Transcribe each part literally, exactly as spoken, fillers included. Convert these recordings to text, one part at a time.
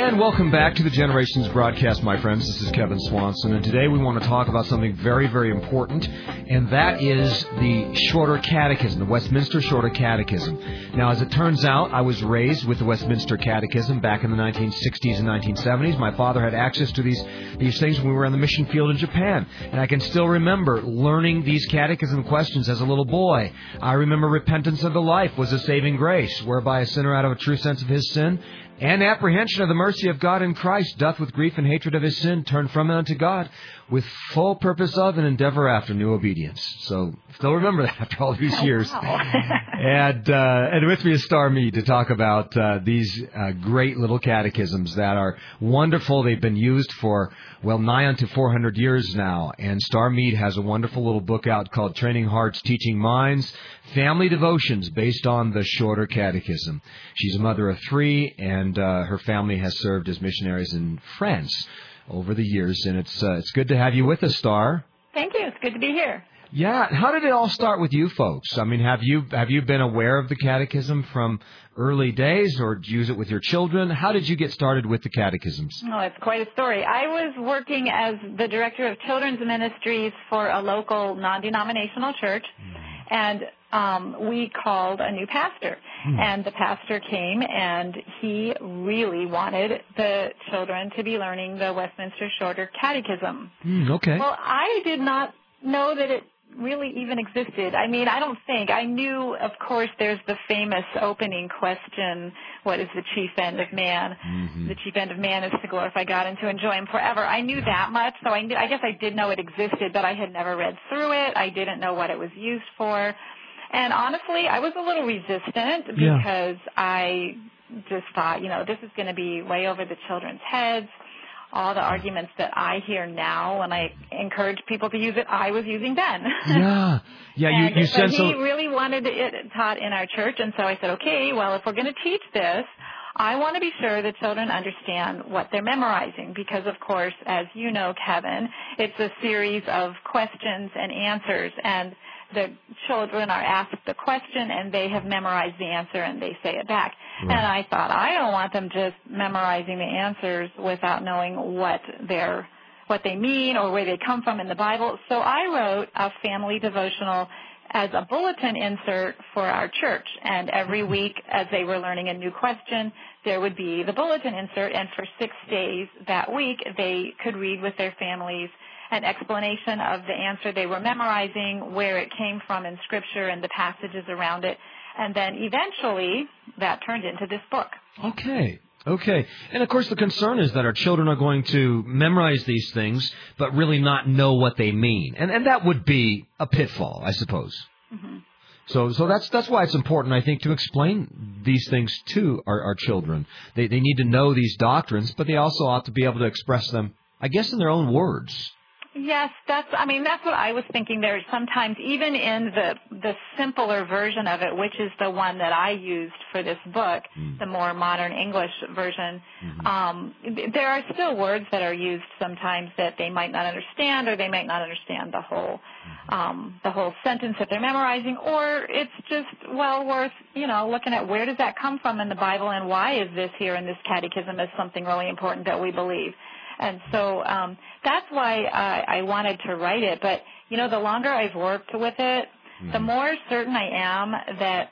And welcome back to the Generations broadcast, my friends. This is Kevin Swanson, and today we want to talk about something very, very important, and that is the Shorter Catechism, the Westminster Shorter Catechism. Now, as it turns out, I was raised with the Westminster Catechism back in the nineteen sixties and nineteen seventies. My father had access to these, these things when we were on the mission field in Japan, and I can still remember learning these catechism questions as a little boy. I remember repentance of the life was a saving grace, whereby a sinner out of a true sense of his sin and apprehension of the mercy of God in Christ doth with grief and hatred of his sin turn from it unto God with full purpose of and endeavor after new obedience. So still remember that after all these years. Oh, wow. and uh, and with me is Star Mead to talk about uh, these uh, great little catechisms that are wonderful. They've been used for, well, nigh unto four hundred years now. And Star Mead has a wonderful little book out called Training Hearts, Teaching Minds, Family Devotions based on the Shorter Catechism. She's a mother of three, and uh, her family has served as missionaries in France over the years. And it's uh, it's good to have you with us, Star. Thank you. It's good to be here. Yeah. How did it all start with you folks? I mean, have you have you been aware of the Catechism from early days, or did you use it with your children? How did you get started with the catechisms? Oh, it's quite a story. I was working as the director of children's ministries for a local non-denominational church, and um, we called a new pastor. Hmm. And the pastor came, and he really wanted the children to be learning the Westminster Shorter Catechism. Hmm, okay. Well, I did not know that it really even existed. I mean, I don't think. I knew, of course, there's the famous opening question, what is the chief end of man? Mm-hmm. The chief end of man is to glorify God and to enjoy Him forever. I knew that much, so I, knew, I guess I did know it existed, but I had never read through it. I didn't know what it was used for. And honestly, I was a little resistant because yeah. I just thought, you know, this is going to be way over the children's heads. All the arguments that I hear now when I encourage people to use it, I was using then. Yeah, yeah. You, and, you said but so. He really wanted it taught in our church, and so I said, okay, well, if we're going to teach this, I want to be sure the children understand what they're memorizing, because, of course, as you know, Kevin, it's a series of questions and answers, and the children are asked the question, and they have memorized the answer, and they say it back. Right. And I thought, I don't want them just memorizing the answers without knowing what they're, what they mean or where they come from in the Bible. So I wrote a family devotional as a bulletin insert for our church. And every week, as they were learning a new question, there would be the bulletin insert. And for six days that week, they could read with their families an explanation of the answer they were memorizing, where it came from in Scripture and the passages around it. And then eventually that turned into this book. Okay. Okay. And, of course, the concern is that our children are going to memorize these things but really not know what they mean. And and that would be a pitfall, I suppose. Mm-hmm. So so that's that's why it's important, I think, to explain these things to our, our children. They, they need to know these doctrines, but they also ought to be able to express them, I guess, in their own words. Yes, that's, I mean, that's what I was thinking there. Sometimes even in the the simpler version of it, which is the one that I used for this book, mm. the more modern English version, mm-hmm. um, there are still words that are used sometimes that they might not understand, or they might not understand the whole um, the whole sentence that they're memorizing, or it's just well worth, you know, looking at where does that come from in the Bible, and why is this here in this catechism as something really important that we believe. And so um, that's why I, I wanted to write it. But, you know, the longer I've worked with it, mm-hmm. the more certain I am that,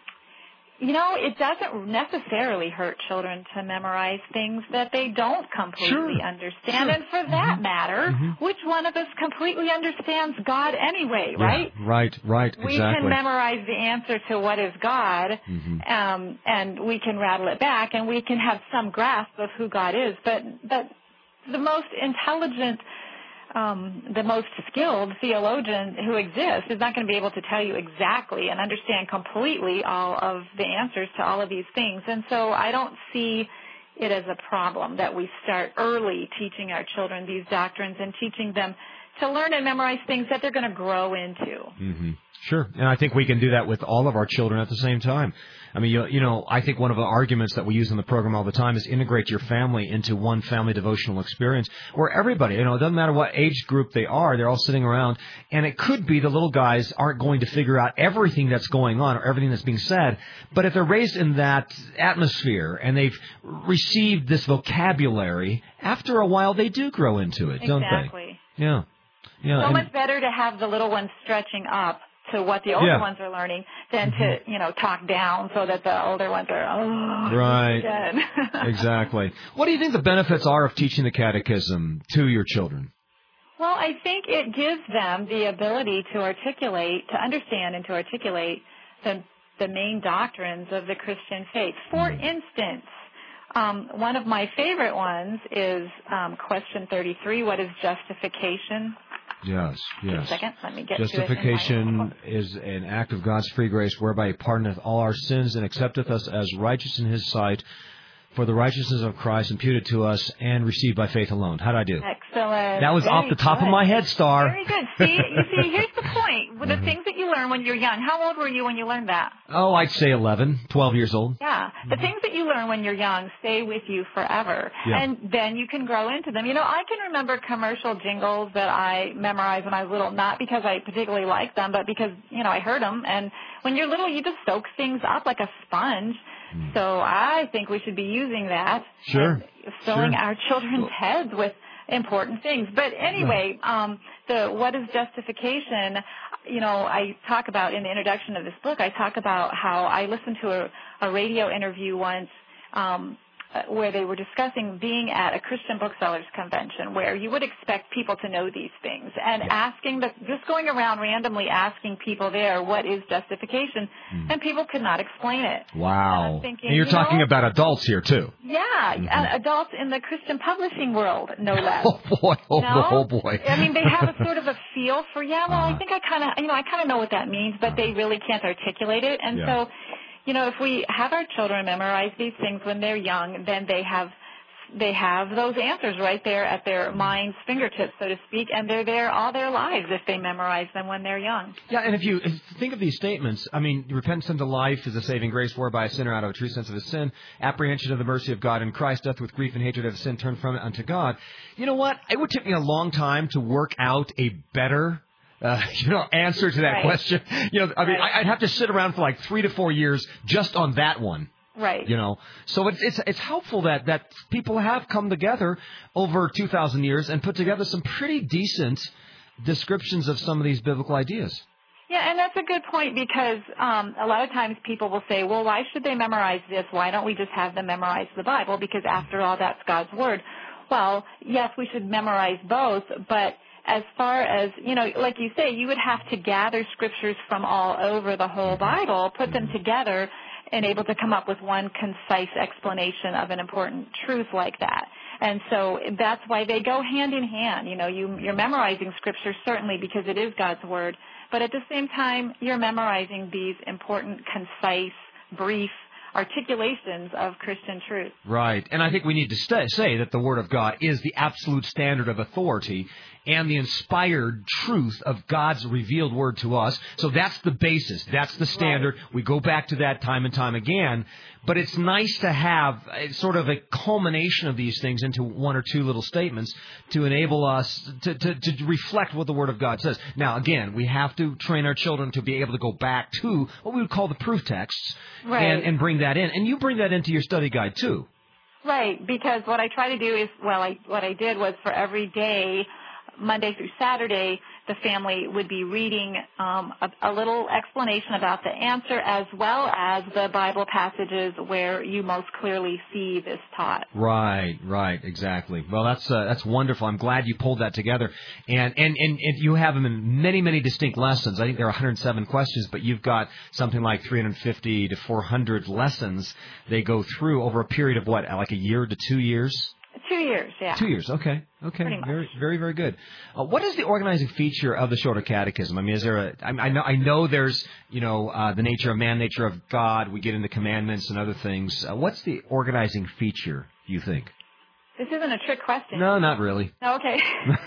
you know, it doesn't necessarily hurt children to memorize things that they don't completely sure. understand. Sure. And for that mm-hmm. matter, mm-hmm. which one of us completely understands God anyway, yeah, right? Right, right, we exactly. We can memorize the answer to what is God, mm-hmm. um, and we can rattle it back, and we can have some grasp of who God is. But but the most intelligent, um, the most skilled theologian who exists is not going to be able to tell you exactly and understand completely all of the answers to all of these things. And so I don't see it as a problem that we start early teaching our children these doctrines and teaching them to learn and memorize things that they're going to grow into. Mm-hmm. Sure. And I think we can do that with all of our children at the same time. I mean, you, you know, I think one of the arguments that we use in the program all the time is integrate your family into one family devotional experience where everybody, you know, it doesn't matter what age group they are, they're all sitting around. And it could be the little guys aren't going to figure out everything that's going on or everything that's being said. But if they're raised in that atmosphere and they've received this vocabulary, after a while they do grow into it, don't they? Exactly. Yeah. Yeah. So and, much better to have the little ones stretching up to what the older yeah. ones are learning than to, you know, talk down so that the older ones are, oh, right. again. Exactly. What do you think the benefits are of teaching the catechism to your children? Well, I think it gives them the ability to articulate, to understand and to articulate the, the main doctrines of the Christian faith. For instance, um, one of my favorite ones is um, question thirty-three, what is justification? Yes, yes. Just a second, let me get Justification to it is an act of God's free grace whereby He pardoneth all our sins and accepteth us as righteous in His sight for the righteousness of Christ imputed to us and received by faith alone. How did I do? Excellent. That was Very off the top good. of my head, Star. Very good. See, you see, here's the point. With the things that you learn when you're young. How old were you when you learned that? Oh, I'd say eleven, twelve years old. Yeah. The things that you learn when you're young stay with you forever. Yeah. And then you can grow into them. You know, I can remember commercial jingles that I memorized when I was little, not because I particularly liked them, but because, you know, I heard them. And when you're little, you just soak things up like a sponge. So I think we should be using that. Sure. And filling Sure. our children's heads with important things. But anyway, um, the what is justification, you know, I talk about in the introduction of this book, I talk about how I listened to a, a radio interview once um, where they were discussing being at a Christian booksellers convention where you would expect people to know these things and yeah. asking, the, just going around randomly asking people there, what is justification? Mm. And people could not explain it. Wow. And, I'm thinking, and you're you talking know, about adults here, too. Yeah, mm-hmm. uh, adults in the Christian publishing world, no less. Oh, boy. Oh, no? oh boy. I mean, they have a sort of a feel for, yeah, well, uh-huh. I think I kind of, you know, I kind of know what that means, but uh-huh. they really can't articulate it. And yeah. so, you know, if we have our children memorize these things when they're young, then they have they have those answers right there at their mind's fingertips, so to speak, and they're there all their lives if they memorize them when they're young. Yeah, and if you, if you think of these statements, I mean, repentance unto life is a saving grace whereby a sinner out of a true sense of his sin, apprehension of the mercy of God in Christ, doth with grief and hatred of sin turn from it unto God. You know what? It would take me a long time to work out a better Uh, you know, answer to that right. question. You know, I mean, right. I'd have to sit around for like three to four years just on that one. Right. You know, so it's it's it's helpful that that people have come together over two thousand years and put together some pretty decent descriptions of some of these biblical ideas. Yeah, and that's a good point because um, a lot of times people will say, well, why should they memorize this? Why don't we just have them memorize the Bible? Because after all, that's God's Word. Well, yes, we should memorize both, but as far as, you know, like you say, you would have to gather scriptures from all over the whole Bible, put them together, and able to come up with one concise explanation of an important truth like that. And so that's why they go hand in hand. You know, you, you're memorizing scripture certainly because it is God's Word, but at the same time, you're memorizing these important, concise, brief articulations of Christian truth. Right. And I think we need to st- say that the Word of God is the absolute standard of authority and the inspired truth of God's revealed Word to us. So that's the basis. That's the standard. Right. We go back to that time and time again. But it's nice to have a, sort of a culmination of these things into one or two little statements to enable us to, to, to reflect what the Word of God says. Now, again, we have to train our children to be able to go back to what we would call the proof texts right. and, and bring that in. And you bring that into your study guide, too. Right, because what I try to do is, well, I, what I did was for every day, Monday through Saturday, the family would be reading um, a, a little explanation about the answer as well as the Bible passages where you most clearly see this taught. Right, right, exactly. Well, that's uh, that's wonderful. I'm glad you pulled that together. And, and, and, and you have them in many, many distinct lessons. I think there are one hundred seven questions, but you've got something like three hundred fifty to four hundred lessons they go through over a period of what, like a year to two years? Two years, yeah. Two years, okay, okay, Pretty much. very, very, very good. Uh, what is the organizing feature of the Shorter Catechism? I mean, is there a? I, I know, I know, there's, you know, uh, the nature of man, nature of God. We get into commandments and other things. Uh, what's the organizing feature, you think? This isn't a trick question. No, not really. Okay.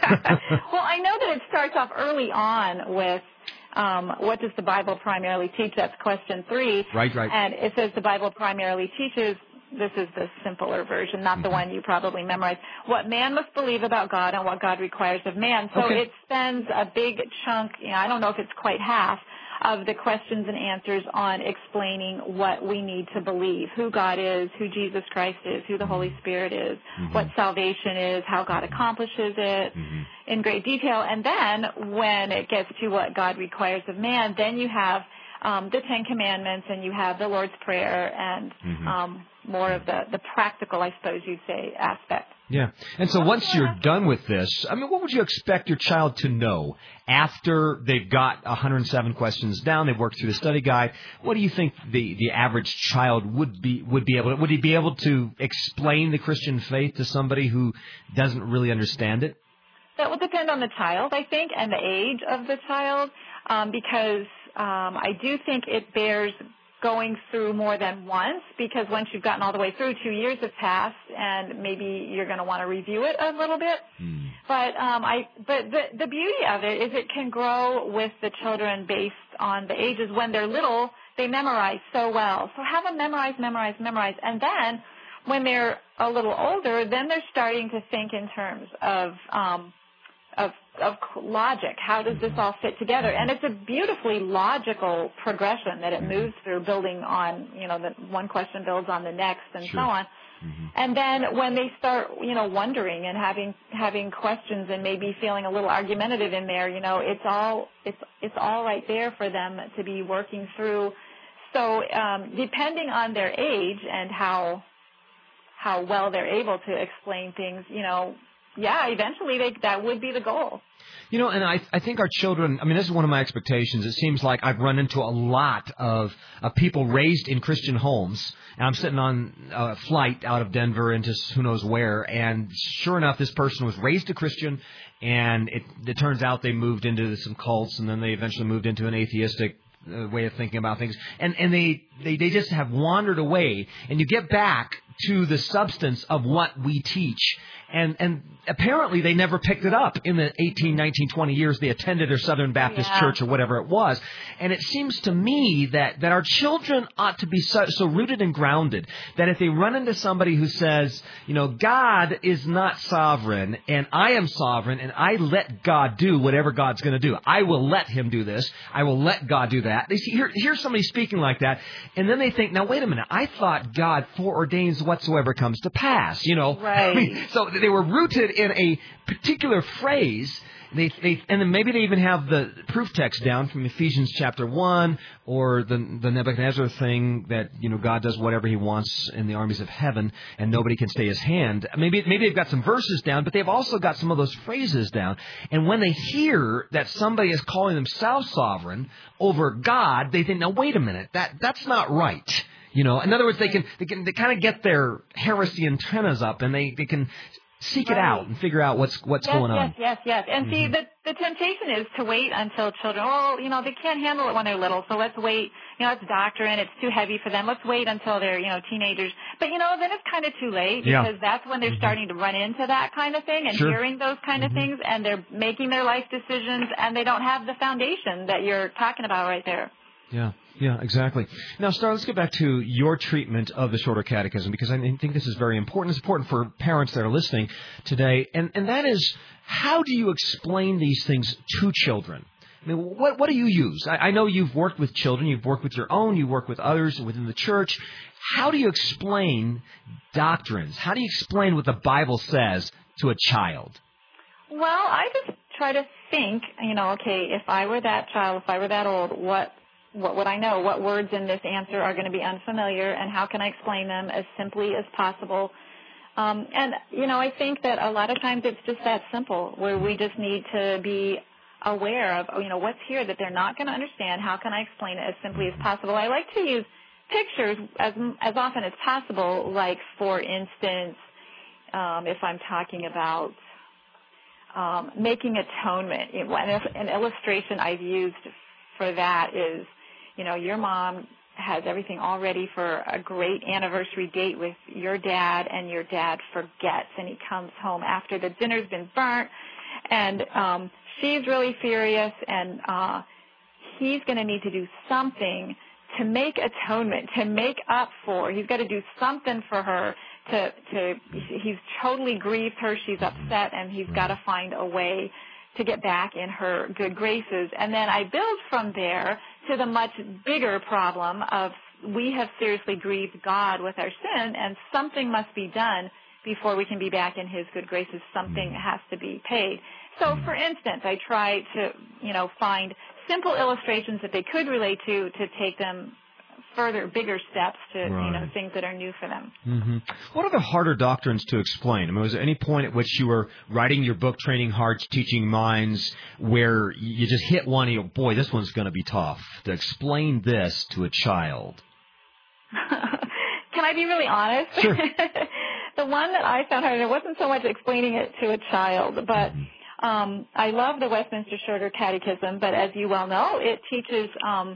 Well, I know that it starts off early on with um, what does the Bible primarily teach? That's question three. Right, right. And it says the Bible primarily teaches, this is the simpler version, not mm-hmm. the one you probably memorized, what man must believe about God and what God requires of man. So okay. it spends a big chunk, you know, I don't know if it's quite half, of the questions and answers on explaining what we need to believe, who God is, who Jesus Christ is, who the Holy Spirit is, mm-hmm. what salvation is, how God accomplishes it mm-hmm. in great detail. And then when it gets to what God requires of man, then you have um, the Ten Commandments and you have the Lord's Prayer and mm-hmm. um, more of the, the practical, I suppose you'd say, aspect. Yeah. And so once you're done with this, I mean, what would you expect your child to know after they've got one hundred seven questions down, they've worked through the study guide? What do you think the, the average child would be would be able to, would he be able to explain the Christian faith to somebody who doesn't really understand it? That will depend on the child, I think, and the age of the child, um, because um, I do think it bears going through more than once, because once you've gotten all the way through, two years have passed, and maybe you're going to want to review it a little bit. Hmm. But um, I, but the the beauty of it is it can grow with the children based on the ages. When they're little, they memorize so well. So have them memorize, memorize, memorize, and then when they're a little older, then they're starting to think in terms of um, of of logic. How does this all fit together? And it's a beautifully logical progression that it moves through, building on, you know, the one question builds on the next and sure. so on. Mm-hmm. And then when they start, you know, wondering and having having questions and maybe feeling a little argumentative in there, you know, it's all it's it's all right there for them to be working through. So um, depending on their age and how how well they're able to explain things, you know, yeah, eventually they, that would be the goal. You know, and I I think our children, I mean, this is one of my expectations. It seems like I've run into a lot of, of people raised in Christian homes, and I'm sitting on a flight out of Denver into who knows where, and sure enough, this person was raised a Christian, and it, it turns out they moved into some cults, and then they eventually moved into an atheistic uh, way of thinking about things, and, and they, they, they just have wandered away, and you get back to the substance of what we teach. And and apparently they never picked it up in the eighteen, nineteen, twenty years they attended their Southern Baptist yeah. church or whatever it was. And it seems to me that, that our children ought to be so, so rooted and grounded that if they run into somebody who says, you know, God is not sovereign and I am sovereign and I let God do whatever God's going to do. I will let him do this. I will let God do that. They see, hear, hear somebody speaking like that, and then they think, now, wait a minute, I thought God foreordains whatsoever comes to pass, you know. Right. I mean, so they were rooted in a particular phrase, they, they, and then maybe they even have the proof text down from Ephesians chapter one, or the, the Nebuchadnezzar thing that, you know, God does whatever he wants in the armies of heaven, and nobody can stay his hand. Maybe maybe they've got some verses down, but they've also got some of those phrases down. And when they hear that somebody is calling themselves sovereign over God, they think, now, wait a minute, that that's not right. You know, in other words, they can they can they kind of get their heresy antennas up, and they, they can seek right. it out and figure out what's what's yes, going yes, on. Yes, yes, yes. And mm-hmm. see, the the temptation is to wait until children, oh, you know, they can't handle it when they're little, so let's wait. You know, it's doctrine, it's too heavy for them. Let's wait until they're, you know, teenagers. But, you know, then it's kind of too late, because yeah. that's when they're mm-hmm. starting to run into that kind of thing and sure. hearing those kind mm-hmm. of things, and they're making their life decisions, and they don't have the foundation that you're talking about right there. Yeah, yeah, exactly. Now, Star, let's get back to your treatment of the Shorter Catechism, because I think this is very important. It's important for parents that are listening today, and, and that is, how do you explain these things to children? I mean, what what do you use? I, I know you've worked with children, you've worked with your own, you work with others within the church. How do you explain doctrines? How do you explain what the Bible says to a child? Well, I just try to think, you know, okay, if I were that child, if I were that old, what what would I know? What words in this answer are going to be unfamiliar, and how can I explain them as simply as possible? Um, and, you know, I think that a lot of times it's just that simple, where we just need to be aware of, you know, what's here that they're not going to understand. How can I explain it as simply as possible? I like to use pictures as as often as possible, like, for instance, um, if I'm talking about um, making atonement. An illustration I've used for that is, you know, your mom has everything all ready for a great anniversary date with your dad, and your dad forgets, and he comes home after the dinner's been burnt, and um, she's really furious, and uh, he's going to need to do something to make atonement, to make up for. He's got to do something for her. To, to he's totally grieved her. She's upset, and he's got to find a way to get back in her good graces. And then I build from there to the much bigger problem of we have seriously grieved God with our sin, and something must be done before we can be back in his good graces. Something has to be paid. So, for instance, I try to, you know, find simple illustrations that they could relate to to take them further, bigger steps to, right. you know, things that are new for them. Mm-hmm. What are the harder doctrines to explain? I mean, was there any point at which you were writing your book, Training Hearts, Teaching Minds, where you just hit one and you go, boy, this one's going to be tough to explain this to a child? Can I be really honest? Sure. The one that I found hard, it wasn't so much explaining it to a child, but um, I love the Westminster Shorter Catechism, but as you well know, it teaches um,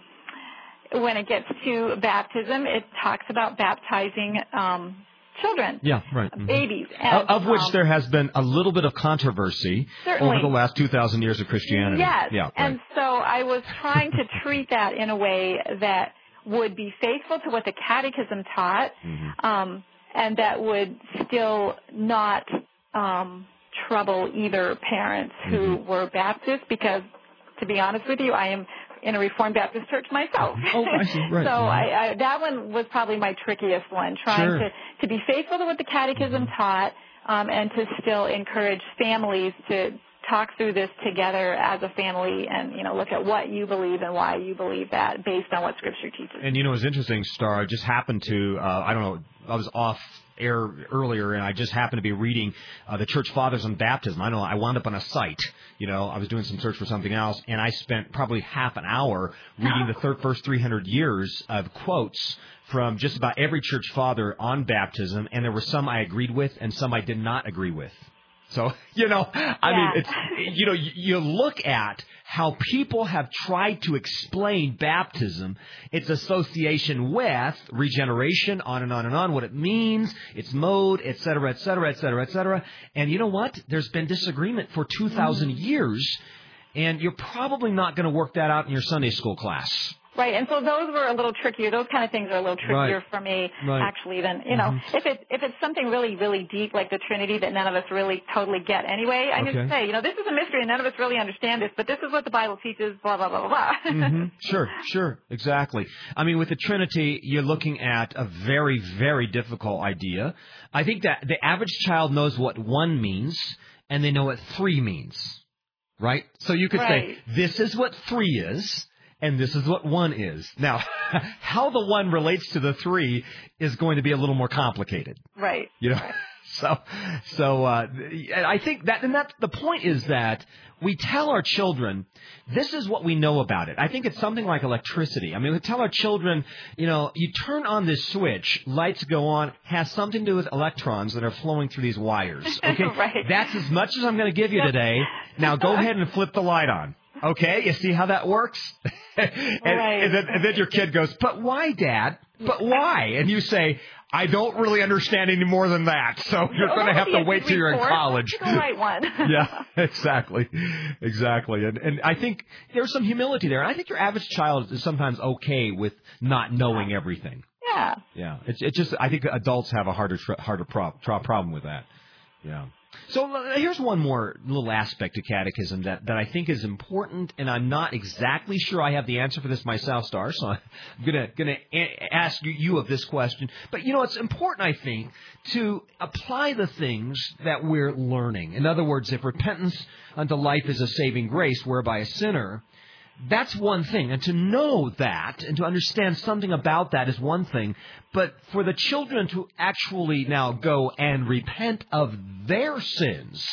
when it gets to baptism, it talks about baptizing um, children, yeah, right, babies. Mm-hmm. And, of which um, there has been a little bit of controversy certainly. over the last two thousand years of Christianity. Yes, yeah, right. And so I was trying to treat that in a way that would be faithful to what the Catechism taught, mm-hmm. um, and that would still not um, trouble either parents who mm-hmm. were Baptist, because, to be honest with you, I am in a Reformed Baptist church myself. Oh, I see. Right. so mm-hmm. I, I, that one was probably my trickiest one, trying sure. to, to be faithful to what the Catechism mm-hmm. taught, um, and to still encourage families to talk through this together as a family, and, you know, look at what you believe and why you believe that based on what Scripture teaches. And, you know, it's interesting, Star, I just happened to, uh, I don't know, I was off air earlier, and I just happened to be reading uh, the Church Fathers on Baptism. I don't know, I wound up on a site, you know, I was doing some search for something else, and I spent probably half an hour reading the third, first three hundred years of quotes from just about every Church Father on baptism, and there were some I agreed with and some I did not agree with. So, you know, I yeah. mean, it's, you know, you, you look at how people have tried to explain baptism, its association with regeneration, on and on and on, what it means, its mode, et cetera, et cetera, et cetera, et cetera. And you know what? There's been disagreement for two thousand mm. years, and you're probably not going to work that out in your Sunday school class. Right, and so those were a little trickier. Those kind of things are a little trickier right. for me, right. actually, than, you know, mm-hmm. if it if it's something really, really deep like the Trinity that none of us really totally get anyway, I okay. need to say, you know, this is a mystery and none of us really understand this, but this is what the Bible teaches, blah, blah, blah, blah, blah. mm-hmm. Sure, sure, exactly. I mean, with the Trinity, you're looking at a very, very difficult idea. I think that the average child knows what one means, and they know what three means, right? So you could right. say, this is what three is, and this is what one is. Now, how the one relates to the three is going to be a little more complicated. Right. You know, right. so so uh, I think that, and that's the point is that we tell our children, this is what we know about it. I think it's something like electricity. I mean, we tell our children, you know, you turn on this switch, lights go on, has something to do with electrons that are flowing through these wires. Okay, right. That's as much as I'm going to give you today. Now go ahead and flip the light on. Okay, you see how that works? and, right. and, then, and then your kid goes, but why, Dad? But why? And you say, I don't really understand any more than that, so you're going to have to wait till you're in college. The right one. yeah, exactly, exactly. And and I think there's some humility there. And I think your average child is sometimes okay with not knowing everything. Yeah. Yeah. It's it's just I think adults have a harder harder pro- problem with that. Yeah. So uh, here's one more little aspect to catechism that, that I think is important, and I'm not exactly sure I have the answer for this myself, Star, so I'm gonna gonna a- ask you, you of this question. But you know, it's important, I think, to apply the things that we're learning. In other words, if repentance unto life is a saving grace, whereby a sinner, that's one thing. And to know that and to understand something about that is one thing. But for the children to actually now go and repent of their sins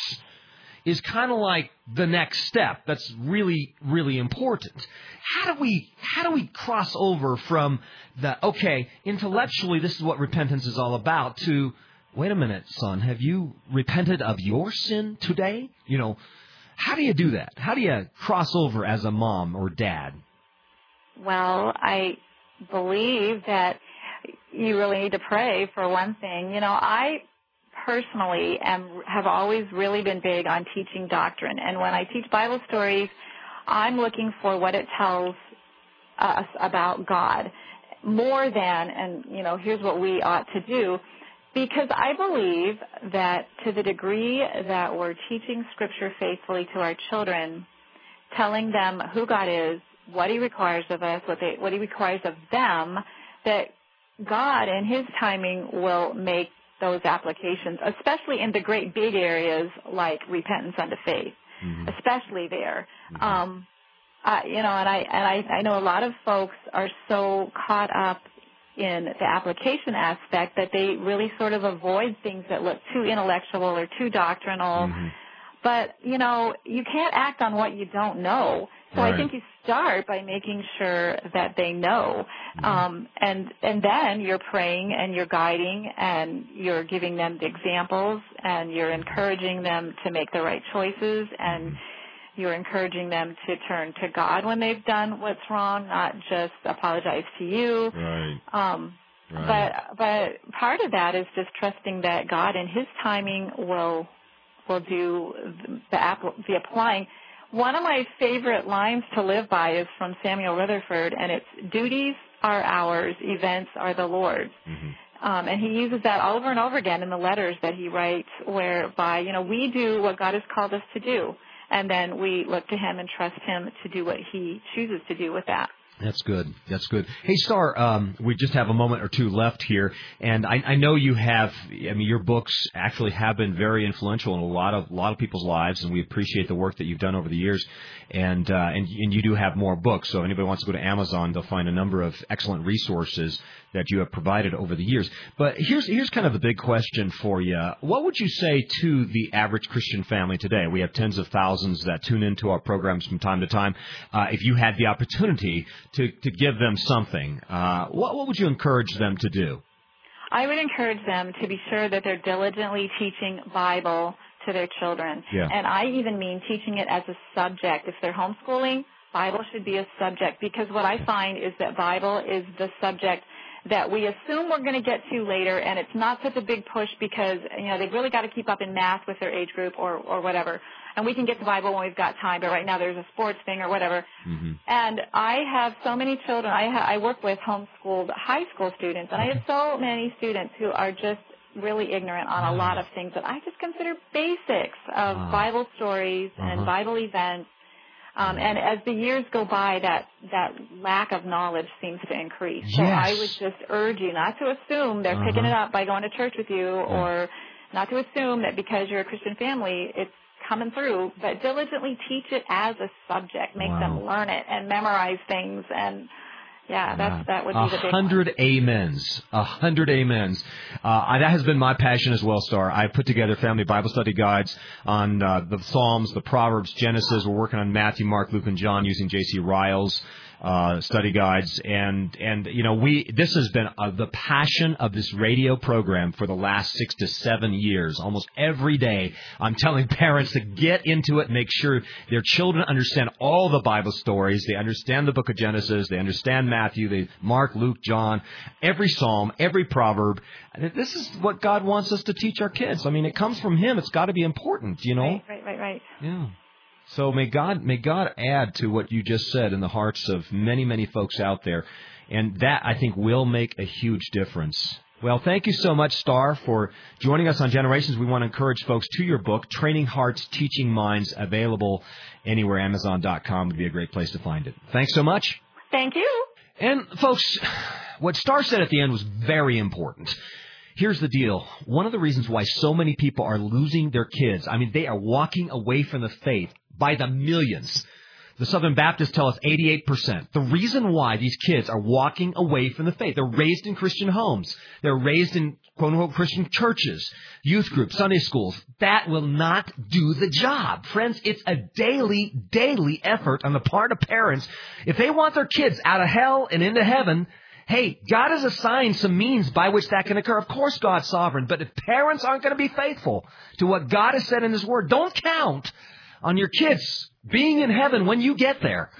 is kind of like the next step. That's really, really important. How do we, how do we cross over from the, okay, intellectually this is what repentance is all about, to, wait a minute, son, have you repented of your sin today? You know, how do you do that? How do you cross over as a mom or dad? Well, I believe that you really need to pray for one thing. You know, I personally am have always really been big on teaching doctrine. And when I teach Bible stories, I'm looking for what it tells us about God more than, and, you know, here's what we ought to do. Because I believe that to the degree that we're teaching Scripture faithfully to our children, telling them who God is, what He requires of us, what, they, what He requires of them, that God in His timing will make those applications, especially in the great big areas like repentance unto faith, mm-hmm. especially there. Mm-hmm. Um, uh, you know, and I and I, I know a lot of folks are so caught up in the application aspect that they really sort of avoid things that look too intellectual or too doctrinal. Mm-hmm. But, you know, you can't act on what you don't know. So right. I think you start by making sure that they know. Mm-hmm. Um, and and then you're praying and you're guiding and you're giving them the examples and you're encouraging them to make the right choices and mm-hmm. you're encouraging them to turn to God when they've done what's wrong, not just apologize to you. Right. Um, right. But but part of that is just trusting that God in His timing will will do the, the applying. One of my favorite lines to live by is from Samuel Rutherford, and it's, duties are ours, events are the Lord's. Mm-hmm. Um, and he uses that over and over again in the letters that he writes, whereby, you know, we do what God has called us to do, and then we look to Him and trust Him to do what He chooses to do with that. That's good. That's good. Hey, Star, um, we just have a moment or two left here, and I, I know you have. I mean, your books actually have been very influential in a lot of a lot of people's lives, and we appreciate the work that you've done over the years. And uh, and and you do have more books. So if anybody wants to go to Amazon, they'll find a number of excellent resources that you have provided over the years. But here's here's kind of the big question for you. What would you say to the average Christian family today? We have tens of thousands that tune into our programs from time to time. Uh, if you had the opportunity to, to give them something, uh, what, what would you encourage them to do? I would encourage them to be sure that they're diligently teaching Bible to their children. Yeah. And I even mean teaching it as a subject. If they're homeschooling, Bible should be a subject, because what I find is that Bible is the subject that we assume we're going to get to later, and it's not such a big push because, you know, they've really got to keep up in math with their age group or, or whatever. And we can get to Bible when we've got time, but right now there's a sports thing or whatever. Mm-hmm. And I have so many children. I, ha- I work with homeschooled high school students, and I have so many students who are just really ignorant on a lot of things that I just consider basics of wow. Bible stories uh-huh. and Bible events. Um, and as the years go by, that, that lack of knowledge seems to increase. Yes. So I would just urge you not to assume they're uh-huh. picking it up by going to church with you, yeah. or not to assume that because you're a Christian family, it's coming through, but diligently teach it as a subject. Make wow. them learn it and memorize things. And, yeah, that's, that would be the big one. A hundred amens. A hundred amens. Uh, that has been my passion as well, Star. I've put together family Bible study guides on uh, the Psalms, the Proverbs, Genesis. We're working on Matthew, Mark, Luke, and John using J C Ryle's uh, study guides. And, and you know, we this has been uh, the passion of this radio program for the last six to seven years. Almost every day I'm telling parents to get into it, make sure their children understand all the Bible stories. They understand the book of Genesis. They understand Matthew, they, Mark, Luke, John, every psalm, every proverb. This is what God wants us to teach our kids. I mean, it comes from Him. It's got to be important, you know? Right, right, right, right. Yeah. So may God may God add to what you just said in the hearts of many, many folks out there. And that, I think, will make a huge difference. Well, thank you so much, Star, for joining us on Generations. We want to encourage folks to your book, Training Hearts, Teaching Minds, available anywhere. Amazon dot com would be a great place to find it. Thanks so much. Thank you. And, folks, what Star said at the end was very important. Here's the deal. One of the reasons why so many people are losing their kids, I mean, they are walking away from the faith by the millions. The Southern Baptists tell us eighty-eight percent. The reason why these kids are walking away from the faith, they're raised in Christian homes. They're raised in, quote-unquote, Christian churches, youth groups, Sunday schools. That will not do the job. Friends, it's a daily, daily effort on the part of parents. If they want their kids out of hell and into heaven, hey, God has assigned some means by which that can occur. Of course, God's sovereign. But if parents aren't going to be faithful to what God has said in His Word, don't count on your kids being in heaven when you get there.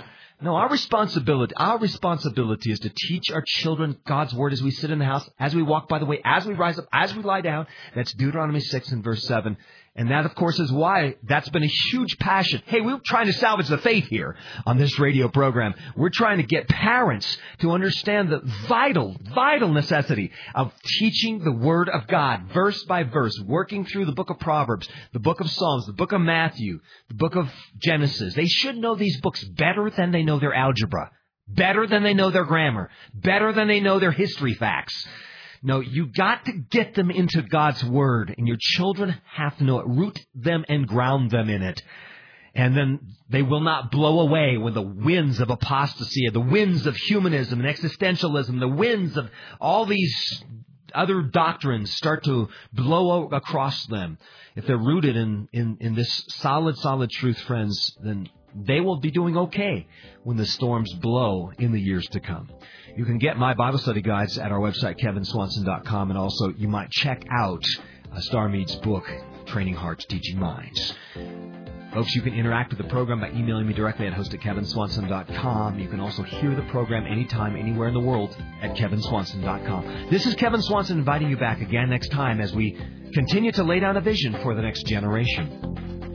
No, our responsibility, our responsibility is to teach our children God's Word as we sit in the house, as we walk by the way, as we rise up, as we lie down. That's Deuteronomy six and verse seven. And that, of course, is why that's been a huge passion. Hey, we're trying to salvage the faith here on this radio program. We're trying to get parents to understand the vital, vital necessity of teaching the Word of God, verse by verse, working through the book of Proverbs, the book of Psalms, the book of Matthew, the book of Genesis. They should know these books better than they know their algebra, better than they know their grammar, better than they know their history facts. No, you got to get them into God's Word, and your children have to know it. Root them and ground them in it. And then they will not blow away when the winds of apostasy, the winds of humanism and existentialism, the winds of all these other doctrines start to blow across them. If they're rooted in, in, in this solid, solid truth, friends, then they will be doing okay when the storms blow in the years to come. You can get my Bible study guides at our website, kevin swanson dot com, and also you might check out uh, Star Mead's book, Training Hearts, Teaching Minds. Folks, you can interact with the program by emailing me directly at host at kevin swanson dot com. You can also hear the program anytime, anywhere in the world at kevin swanson dot com. This is Kevin Swanson inviting you back again next time as we continue to lay down a vision for the next generation.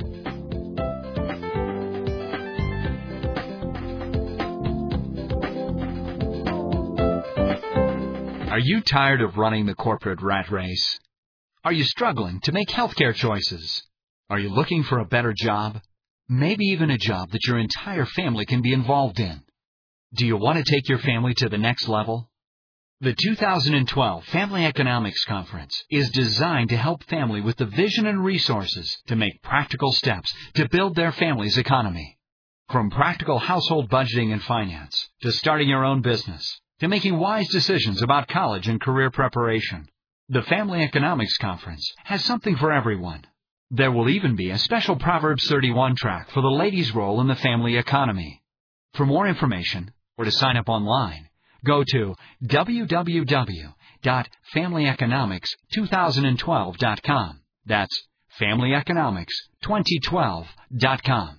Are you tired of running the corporate rat race? Are you struggling to make healthcare choices? Are you looking for a better job? Maybe even a job that your entire family can be involved in. Do you want to take your family to the next level? The two thousand twelve Family Economics Conference is designed to help family with the vision and resources to make practical steps to build their family's economy. From practical household budgeting and finance to starting your own business, to making wise decisions about college and career preparation, the Family Economics Conference has something for everyone. There will even be a special Proverbs thirty-one track for the ladies' role in the family economy. For more information or to sign up online, go to w w w dot family economics two thousand twelve dot com. That's family economics twenty twelve dot com.